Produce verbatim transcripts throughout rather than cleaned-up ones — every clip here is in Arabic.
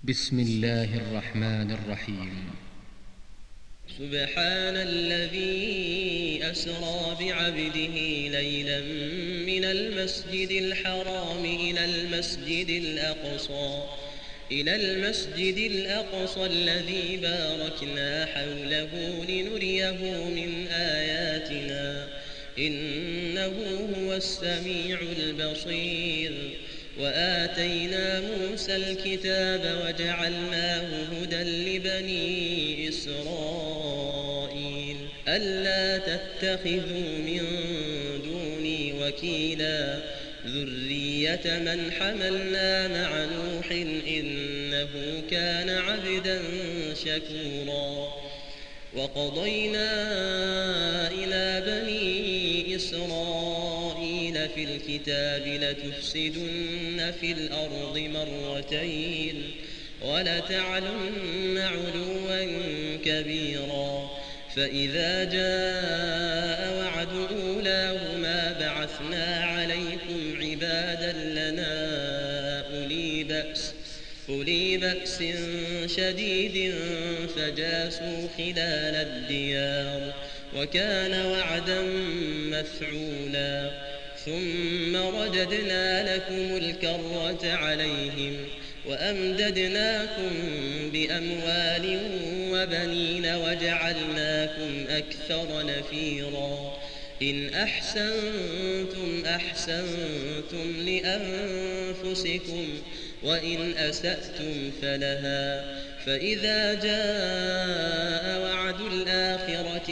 بسم الله الرحمن الرحيم. سبحان الذي أسرى بعبده ليلا من المسجد الحرام إلى المسجد الأقصى إلى المسجد الأقصى الذي باركنا حوله لنريه من آياتنا إنه هو السميع البصير. وآتينا موسى الكتاب وجعلناه هدى لبني إسرائيل ألا تتخذوا من دوني وكيلا ذرية من حملنا مع نوح إنه كان عبدا شكورا. وقضينا إلى بني إسرائيل في الكتاب لتفسدن في الأرض مرتين ولتعلن علوا كبيرا. فإذا جاء وعد أولاهما بعثنا عليكم عبادا لنا أولي بأس أولي بأس شديد فجاسوا خلال الديار وكان وعدا مفعولا. ثم رددنا لكم الكرة عليهم وأمددناكم بأموال وبنين وجعلناكم أكثر نفيرا. إن أحسنتم أحسنتم لأنفسكم وإن أسأتم فلها. فإذا جاء وعد الآخرة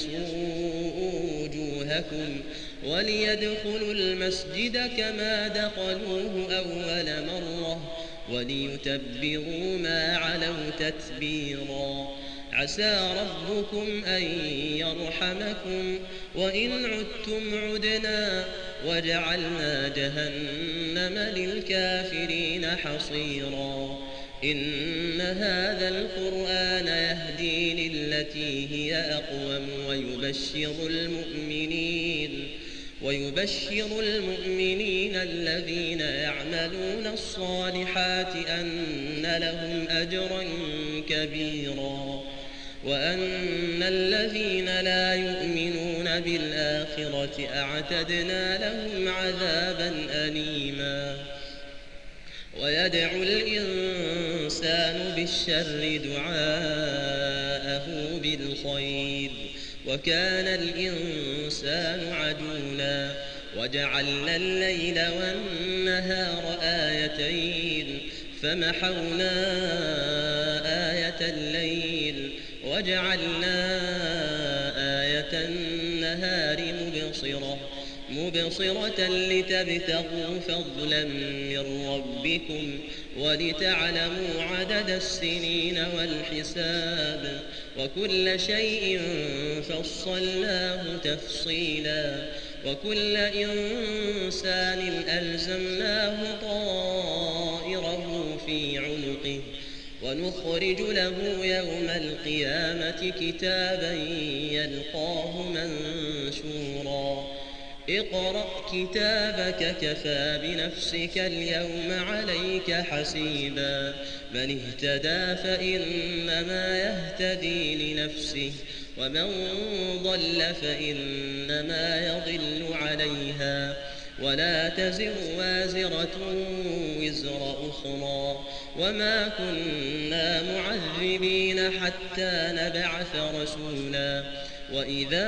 ليسوءوا وجوهكم وليدخلوا المسجد كما دخلوه أول مرة وليتبروا ما علوا تتبيرا. عسى ربكم أن يرحمكم وإن عدتم عدنا وجعلنا جهنم للكافرين حصيرا. إن هذا القرآن يهدي للتي هي أقوم ويبشر المؤمنين ويبشر المؤمنين الذين يعملون الصالحات أن لهم أجرا كبيرا وأن الذين لا يؤمنون بالآخرة أعتدنا لهم عذابا أليما. ويدعو الإنسان بالشر دعاءه بالخير وكان الإنسان عجولا. وجعلنا الليل والنهار آيتين فمحونا آية الليل وجعلنا آية النهار مبصرة مبصرة لتبتغوا فضلا من ربكم ولتعلموا عدد السنين والحساب وكل شيء فصلناه تفصيلا. وكل إنسان ألزمناه طائره في عنقه ونخرج له يوم القيامة كتابا يلقاه منشورا. اقرأ كتابك كفى بنفسك اليوم عليك حسيبا. من اهتدى فإنما يهتدي لنفسه ومن ضل فإنما يضل عليها ولا تزر وازرة وزر أخرى وما كنا معذبين حتى نبعث رسولا. وإذا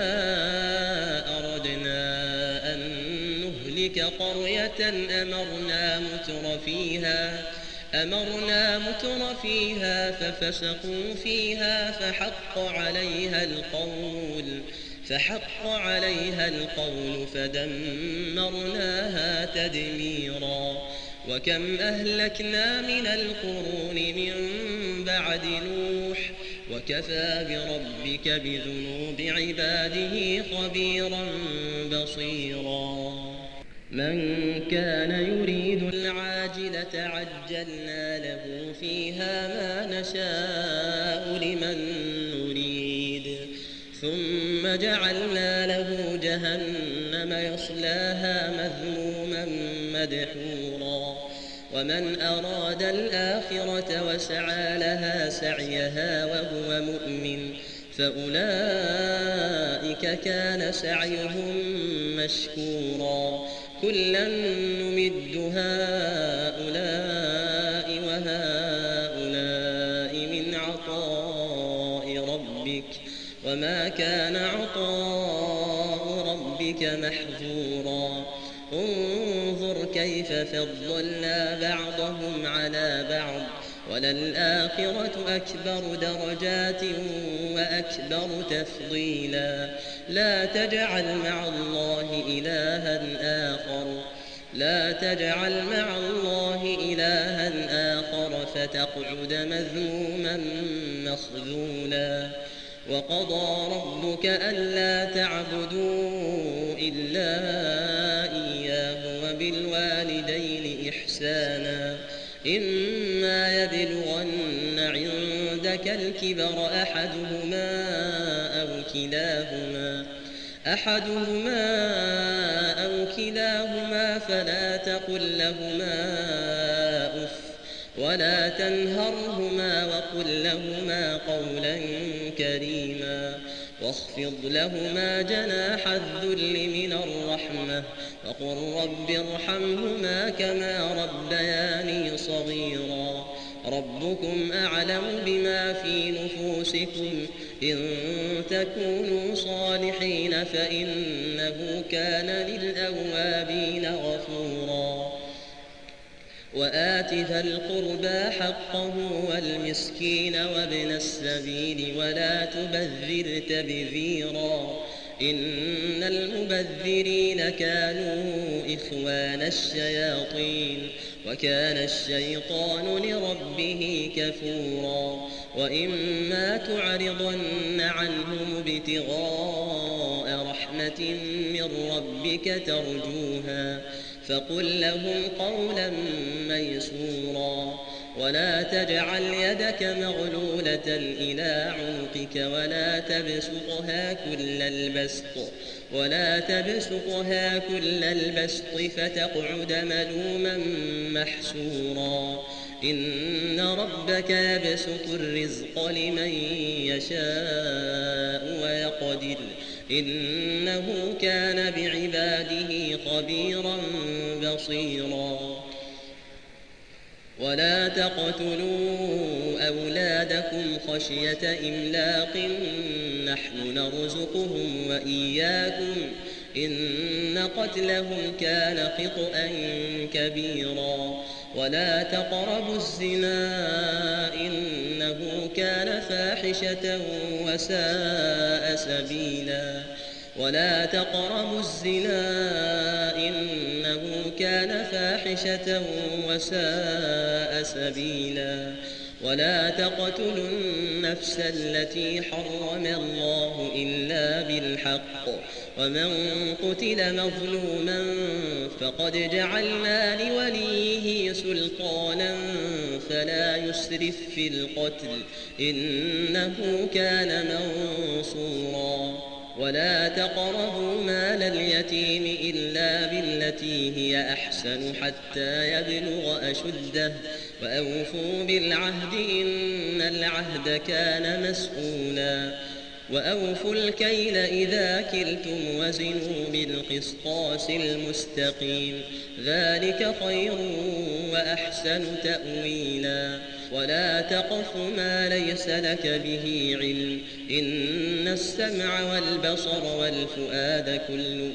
أردنا أن نهلك قرية أمرنا متر فيها أمرنا متر فيها ففسقوا فيها فحق عليها القول فحق عليها القول فدمرناها تدميرا. وكم أهلكنا من القرون من بعد نوح وكفى بربك بذنوب عباده خبيرا بصيرا. من كان يريد العاجلة عجلنا له فيها ما نشاء لمن نريد ثم جعلنا له جهنم يصلاها مذموما مدحورا ومن أراد الآخرة وسعى لها سعيها وهو مؤمن فأولئك كان سعيهم مشكورا كلا نمد هؤلاء وهؤلاء من عطاء ربك وما كان عطاء ربك محظورا انظر كيف فضلنا بعضهم على بعض وللآخرة أكبر درجات وأكبر تفضيلا لا تجعل مع الله إلها آخر لا تجعل مع الله إلها آخر فتقعد مذموما مخذولا وقضى ربك ألا تعبدوا إلا إياه وبالوالدين إحسانا إما يبلغن عندك الكبر أحدهما أو كلاهما أحدهما أو كلاهما فلا تقل لهما أف ولا تنهرهما وقل لهما قولا كريما واخفض لهما جناح الذل من الرحمة وقل رب ارحمهما كما ربياني صغيرا ربكم أعلم بما في نفوسكم إن تكونوا صالحين فإنه كان للأوابين غفورا وآت ذا القربى حقه والمسكين وابن السبيل ولا تبذر تبذيرا إن المبذرين كانوا إخوان الشياطين وكان الشيطان لربه كفورا وإما تعرضن عنهم ابتغاء رحمة من ربك ترجوها فقل لهم قولا ميسورا ولا تجعل يدك مغلولة إلى عنقك ولا تبسطها كل البسط ولا تبسطها كل البسط فتقعد ملوما محسورا إن ربك يبسط الرزق لمن يشاء ويقدر إنه كان بعباده خبيرا بصيرا ولا تقتلوا أولادكم خشية إملاق نحن نرزقهم وإياكم إن قتلهم كان خطأ كبيرا ولا تقربوا الزنا إنه كان فاحشة وساء سبيلا ولا تقربوا الزنا إنه كان فاحشة وساء سبيلا ولا تقتلوا النفس التي حرم الله إلا بالحق ومن قتل مظلوما فقد جعلنا لوليه سلطانا فلا يسرف في القتل إنه كان منصورا ولا تقربوا مال اليتيم إلا بالتي هي أحسن حتى يبلغ أشده وأوفوا بالعهد إن العهد كان مسؤولا وأوفوا الكيل إذا كلتم وزنوا بالقسطاس المستقيم ذلك خير وأحسن تأويلا ولا تقف ما ليس لك به علم إن السمع والبصر والفؤاد كل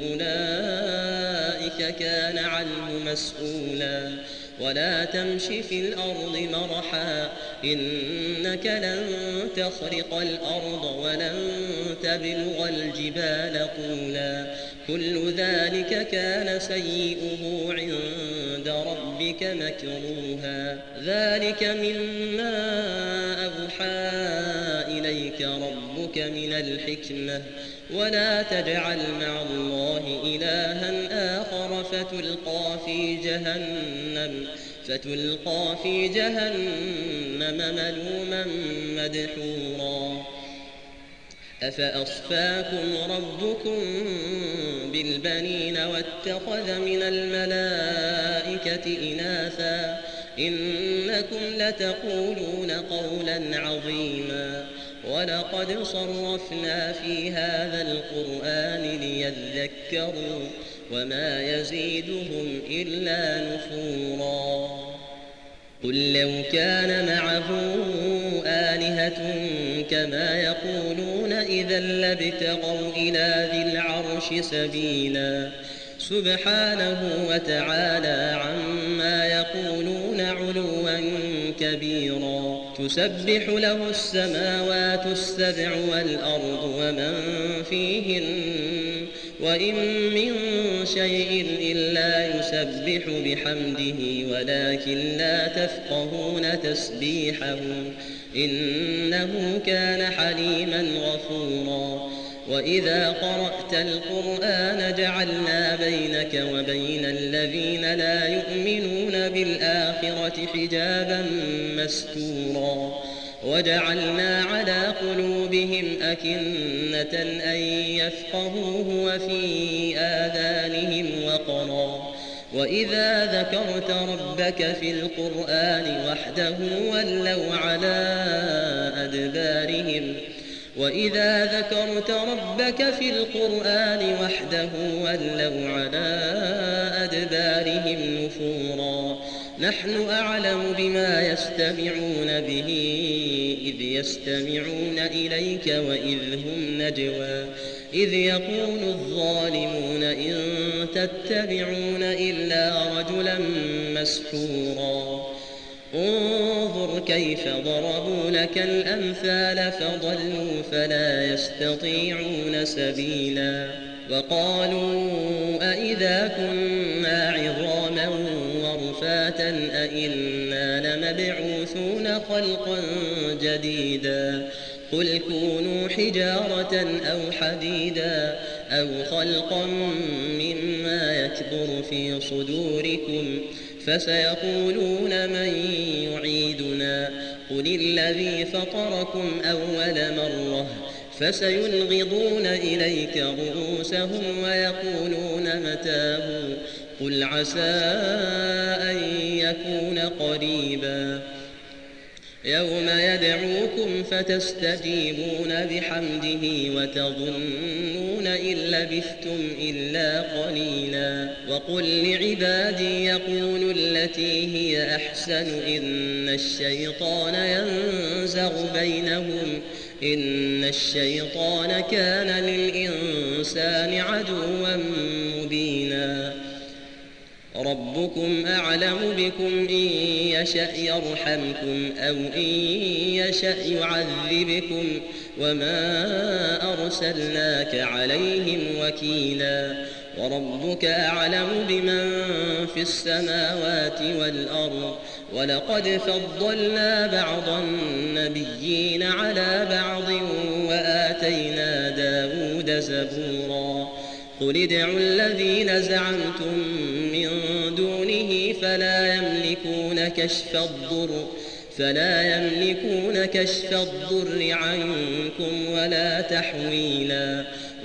أولئك كان عنه مسؤولا ولا تمش في الأرض مرحا إنك لن تخرق الأرض ولن تبلغ الجبال طولا كل ذلك كان سيئه عند ربك مكروها ذلك مما أوحى إليك ربك من الحكمة ولا تجعل مع الله إلها آخر فتلقى في جهنم فتلقى في جهنم ملوما مدحورا أفأصفاكم ربكم بالبنين واتخذ من الملائكة إناثا إنكم لتقولون قولا عظيما ولقد صرفنا في هذا القرآن ليذكروا وما يزيدهم إلا نفورا قل لو كان معه آلهة كما يقولون إذا لابتغوا إلى ذي العرش سبيلا سبحانه وتعالى عما يقولون علوا كبيرا تسبح له السماوات السبع والأرض ومن فيهن وإن من شيء إلا يسبح بحمده ولكن لا تفقهون تسبيحهم إنه كان حليما غفورا وإذا قرأت القرآن جعلنا بينك وبين الذين لا يؤمنون بالآخرة حجابا مستورا وجعلنا على قلوبهم أكنة أن يفقهوه وفي آذانهم وقرا وإذا ذكرت ربك في القرآن وحده ولوا على أدبارهم وإذا ذكرت ربك في القرآن وحده ولوا على أدبارهم نفورا نحن أعلم بما يستمعون به إذ يستمعون إليك وإذ هم نجوى إذ يقول الظالمون إن تتبعون إلا رجلا مسحورا انظر كيف ضربوا لك الأمثال فضلوا فلا يستطيعون سبيلا وقالوا أئذا كنا عظاما ورفاتا أئنا لمبعوثون خلقا جديدا قل كونوا حجارة أو حديدا أو خلقا مما يكبر في صدوركم فسيقولون من يعيدنا قل الذي فطركم أول مرة فسينغضون إليك رؤوسهم ويقولون متاه قل عسى أن يكون قريبا يوم يدعوكم فتستجيبون بحمده وتظنون إن لبثتم إلا قليلا وقل لعبادي يقولوا التي هي أحسن إن الشيطان ينزغ بينهم إن الشيطان كان للإنسان عدوا مبينا ربكم أعلم بكم إن يشأ يرحمكم أو إن يشأ يعذبكم وما أرسلناك عليهم وكيلا وربك أعلم بمن في السماوات والأرض ولقد فضلنا بعض النبيين على بعض وآتينا داود زبورا قل ادعوا الذين زعمتم من دونه فلا يملكون كشف الضر فلا يملكون كشف الضر عنكم ولا تحويلا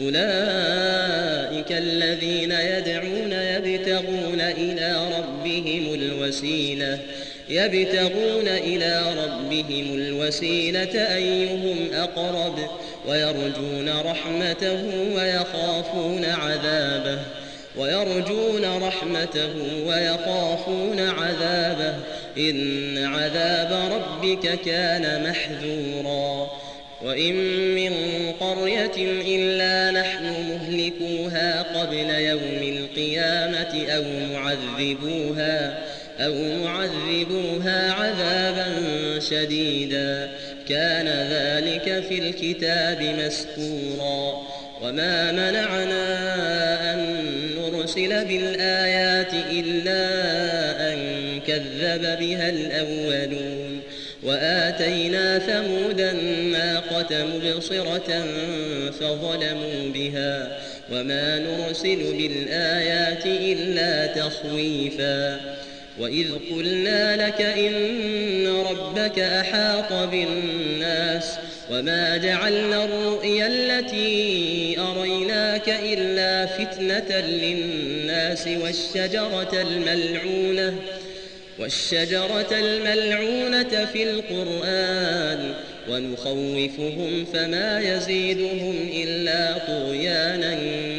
أولئك الذين يدعون يبتغون إلى ربهم الوسيلة يبتغون إلى ربهم الوسيلة أيهم أقرب ويرجون رحمته ويخافون عذابه ويرجون رحمته ويخافون عذابه إن عذاب ربك كان محذورا وإن من قرية إلا نحن مهلكوها قبل يوم القيامة أو معذبوها أو معذبوها عذابا شديدا كان ذلك في الكتاب مسكورا وما منعنا أن نرسل بالآيات إلا أن كذب بها الأولون وآتينا ثمود الناقة مبصرة فظلموا بها وما نرسل بالآيات إلا تخويفا وإذ قلنا لك إن ربك أحاط بالناس وما جعلنا الرؤيا التي أريناك إلا فتنة للناس والشجرة الملعونة والشجرة الملعونة في القرآن ونخوفهم فما يزيدهم إلا طغيانا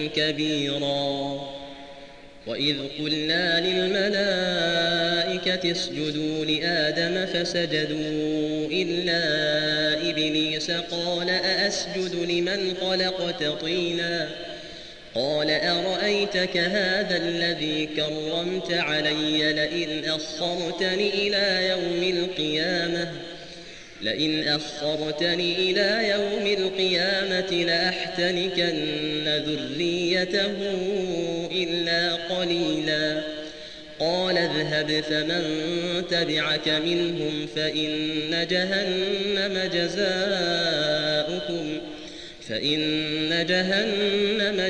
كبيرا. وإذ قلنا للملائكة اسجدوا لآدم فسجدوا إلا إبليس قال أأسجد لمن خلقت طينا قال أرأيتك هذا الذي كرمت علي لئن أخرتني إلى يوم القيامة لئن أخرتني إلى يوم القيامة لأحتنكن ذريته إلا قليلا. قال اذهب فمن تبعك منهم فإن جهنم جزاؤكم فإن جهنم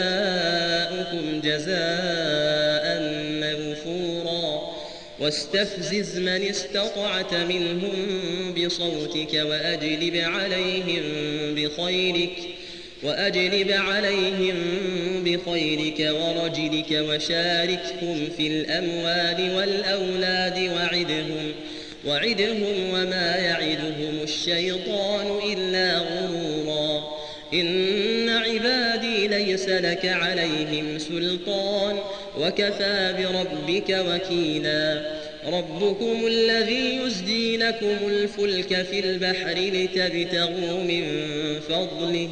جزاؤكم جزاء موفورا. واستفزز من استطعت منهم بصوتك وأجلب عليهم بخيلك وأجلب عليهم بخيلك ورجلك وشاركهم في الأموال والأولاد وعدهم وعدهم وما يعدهم الشيطان إلا غرورا. إن عبادي ليس لك عليهم سلطان وكفى بربك وكيلا. ربكم الذي يزجي لكم الفلك في البحر لتبتغوا من فضله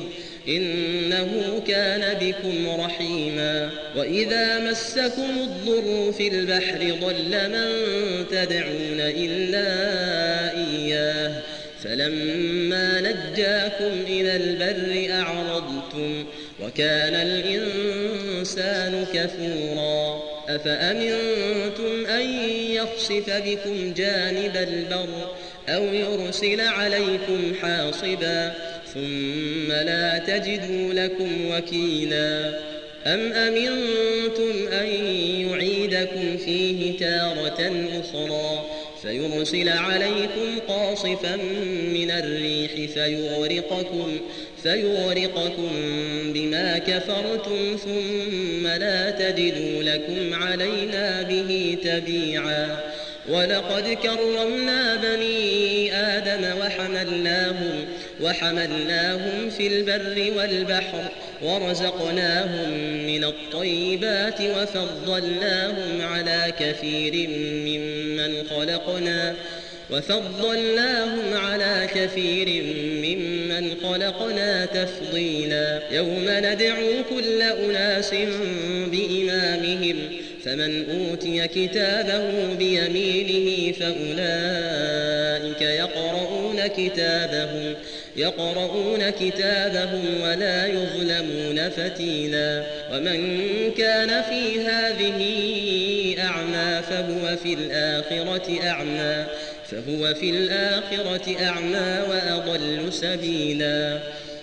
إنه كان بكم رحيما. وإذا مسكم الضر في البحر ضل من تدعون إلا إياه فلما نجاكم إلى البر أعرضتم وكان الإنسان كفورا. أفأمنتم أن يخسف بكم جانب البر أو يرسل عليكم حاصبا ثم لا تجدوا لكم وكيلا. أم أمنتم أن يعيدكم فيه تارة أخرى فيرسل عليكم قاصفا من الريح فيغرقكم, فيغرقكم بما كفرتم ثم لا تجدوا لكم علينا به تبيعا. ولقد كرمنا بني آدم وحملناهم, وحملناهم في البر والبحر ورزقناهم من الطيبات وفضلناهم على كثير ممن خلقنا وفضلناهم على كثير ممن خلقنا تفضيلا. يوم ندعو كل أناس بإمامهم فمن أوتي كتابه بيمينه فأولئك يقرؤون كتابهم يقرؤون كتابهم ولا يظلمون فتيلا. ومن كان في هذه أعمى فهو في الآخرة أعمى فهو في الآخرة أعمى وأضل سبيلا.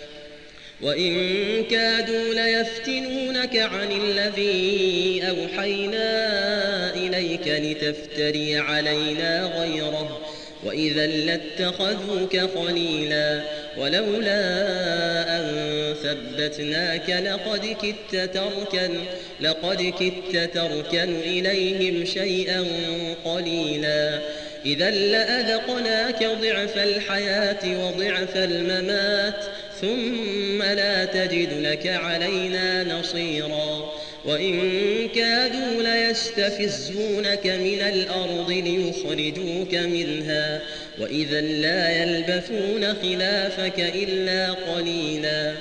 وإن كادوا ليفتنونك عن الذي أوحينا إليك لتفتري علينا غيره وإذا لاتخذوك خليلا. ولولا أن ثبتناك لقد كدت تركن لقد كدت تركن إليهم شيئا قليلا. إذا لأذقناك ضعف الحياة وضعف الممات ثم لا تجد لك علينا نصيرا. وإن كادوا ليستفزونك من الأرض ليخرجوك منها وإذا لا يلبثون خلافك إلا قليلا.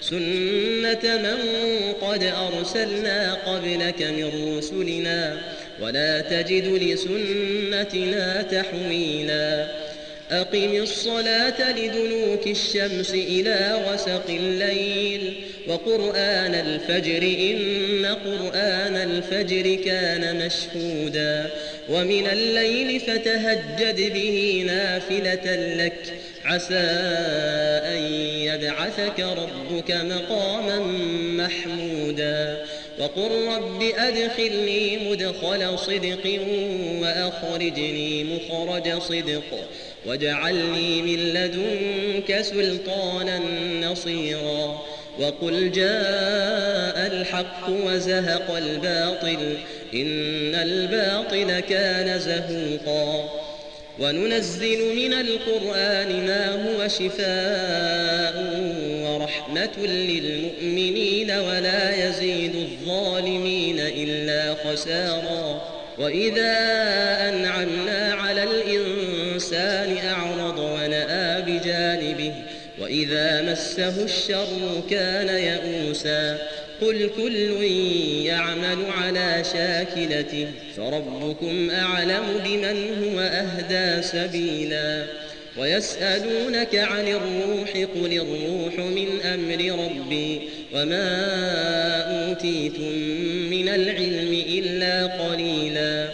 سنة من قد أرسلنا قبلك من رسلنا ولا تجد لسنتنا تحويلا. أقم الصلاة لدلوك الشمس إلى غسق الليل وقرآن الفجر إن قرآن الفجر كان مشهودا. ومن الليل فتهجد به نافلة لك عسى أن يبعثك ربك مقاما محمودا. وقل رب أدخلني مدخل صدق وأخرجني مخرج صدق واجعلني من لدنك سلطانا نصيرا. وقل جاء الحق وزهق الباطل إن الباطل كان زهوقا وننزل من القرآن ما هو شفاء ورحمة للمؤمنين ولا يزيد الظالمين إلا خسارا وإذا أنعمنا على الإنسان أعرض ونأى بجانبه وإذا مسه الشر كان يئوسا قل كل يعمل على شاكلته فربكم أعلم بمن هو أهدى سبيلا ويسألونك عن الروح قل الروح من أمر ربي وما أوتيتم من العلم إلا قليلا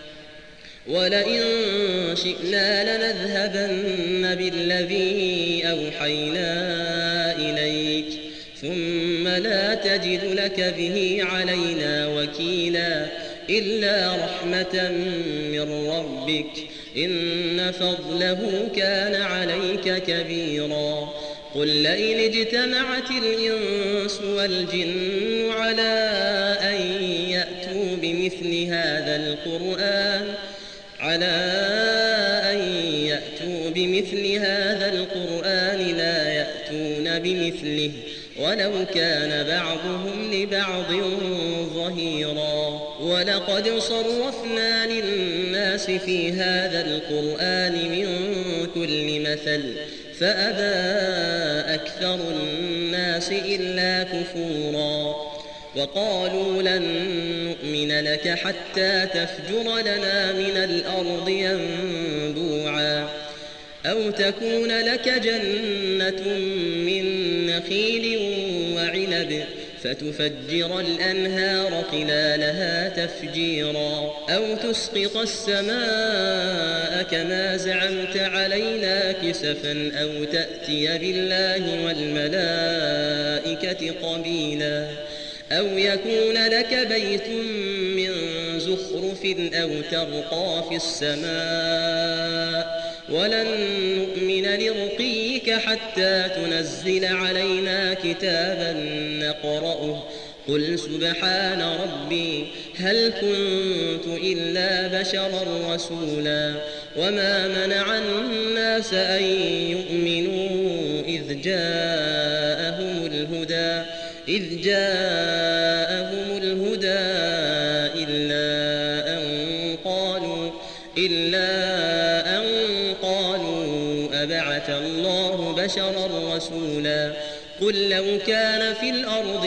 ولئن شئنا لنذهبن بالذي أوحينا إليك ثم لا تجد لك به علينا وكيلا إلا رحمة من ربك إن فضله كان عليك كبيرا قل لئن اجتمعت الإنس والجن على أن يأتوا بمثل هذا القرآن على أن يأتوا بمثل هذا القرآن لا يأتون بمثله ولو كان بعضهم لبعض ظهيرا ولقد صرفنا للناس في هذا القرآن من كل مثل فأبى أكثر الناس إلا كفورا وقالوا لن نؤمن لك حتى تفجر لنا من الأرض ينبوعا أو تكون لك جنة من نخيل وعنب فتفجر الأنهار خلالها تفجيرا أو تسقط السماء كما زعمت علينا كسفا أو تأتي بالله والملائكة قبيلا أو يكون لك بيت من زخرف أو ترقى في السماء ولن نؤمن لرقيك حتى تنزل علينا كتابا نقرأه قل سبحان ربي هل كنت إلا بشرا رسولا وما منع الناس أن يؤمنوا إذ جاءهم الهدى إذ جاءهم الهدى إلا أن قالوا إلا أن قالوا أبعث الله بشرا رسولا قل لو كان في الأرض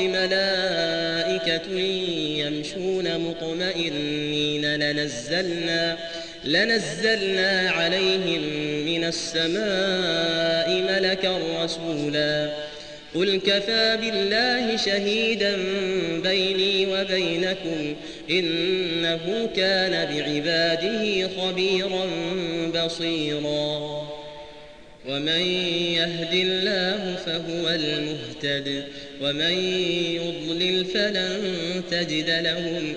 ملائكة يمشون مطمئنين لنزلنا لنزلنا عليهم من السماء ملكا رسولا قل كفى بالله شهيدا بيني وبينكم إنه كان بعباده خبيرا بصيرا ومن يهد الله فهو المهتد ومن يضلل فلن تجد لهم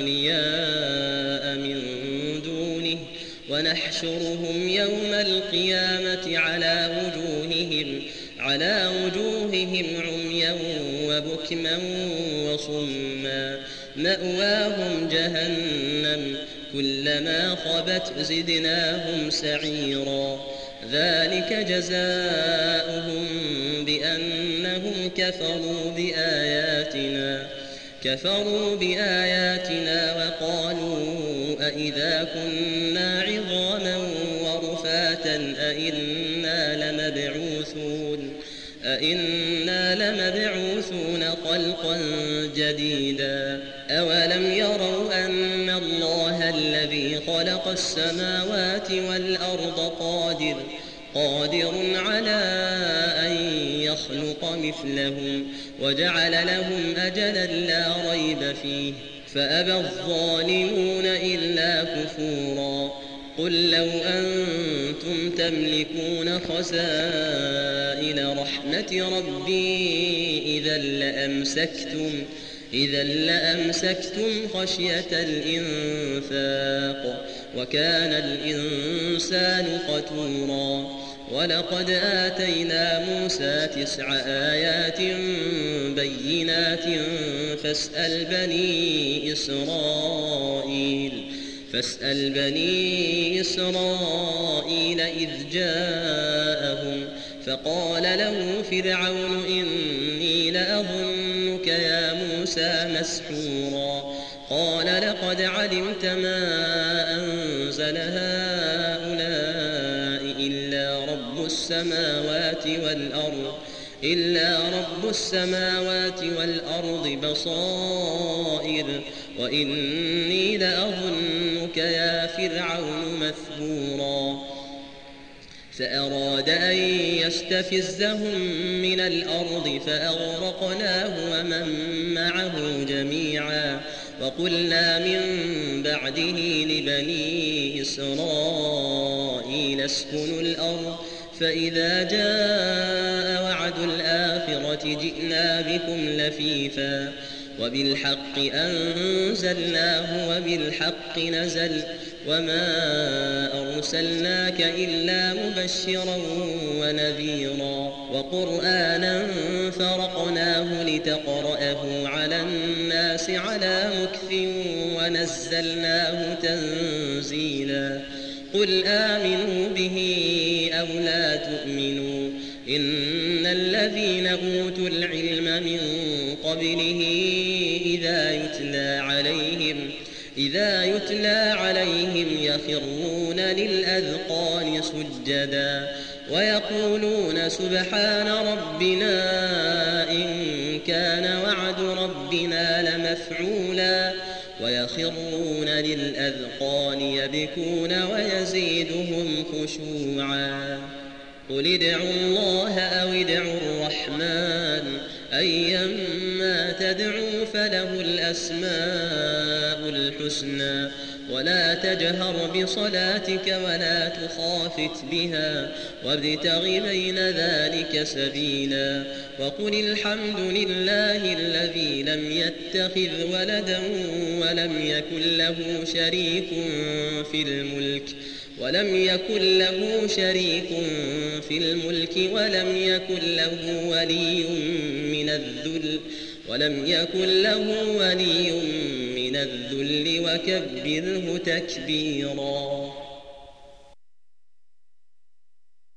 أولياء من دونه ونحشرهم يوم القيامة على وجوههم على وجوههم عميا وبكما وصما مأواهم جهنم كلما خبت زدناهم سعيرا ذلك جزاؤهم بأنهم كفروا بآياتنا كفروا بآياتنا وقالوا أئذا كنا عظاما ورفاتا أئنا لمبعوثون أئنا لمبعوثون خلقا جديدا أولم يروا أن الله الذي خلق السماوات والأرض قادر قادر على أن يخلق مثلهم وجعل لهم أجلا لا ريب فيه فأبى الظالمون إلا كفورا قل لو أنتم تملكون خزائن رحمة ربي إذا لأمسكتم إذا لأمسكتم خشية الإنفاق وكان الإنسان قتورا ولقد آتينا موسى تسع آيات بينات فاسأل بني إسرائيل فاسأل بني إسرائيل إذ جاءهم فقال له فرعون إني لأظنك يا موسى مسحورا قال لقد علمت ما أنزل هؤلاء إلا رب السماوات والأرض إلا رب السماوات والأرض بصائر وإني لأظنك يا فرعون مثبورا فأراد أن يستفزهم من الأرض فأغرقناه ومن معه جميعا وقلنا من بعده لبني إسرائيل اسكنوا الأرض فإذا جاء وعد الآخرة جئنا بكم لفيفا وبالحق أنزلناه وبالحق نزل وما أرسلناك إلا مبشرا ونذيرا وقرآنا فرقناه لتقرأه على الناس على مكث ونزلناه تنزيلا قل آمنوا به أو لا تؤمنوا إن الذين أوتوا العلم من قبله إذا يتلى عليهم إذا يتلى عليهم يخرون للأذقان سجدا ويقولون سبحان ربنا إن كان وعد ربنا لمفعولا ويخرون للأذقان يبكون ويزيدهم خشوعا قل ادعوا الله أو ادعوا الرحمن أيما تدعوا فله الأسماء الحسنى ولا تجهر بصلاتك ولا تخافت بها وابتغ بين ذلك سبيلا وقل الحمد لله الذي لم يتخذ ولدا ولم يكن له شريك في الملك ولم يكن له شريك في الملك ولم يكن له ولي من الذل ولم يكن له ولي من الذل وكبره تكبيرا.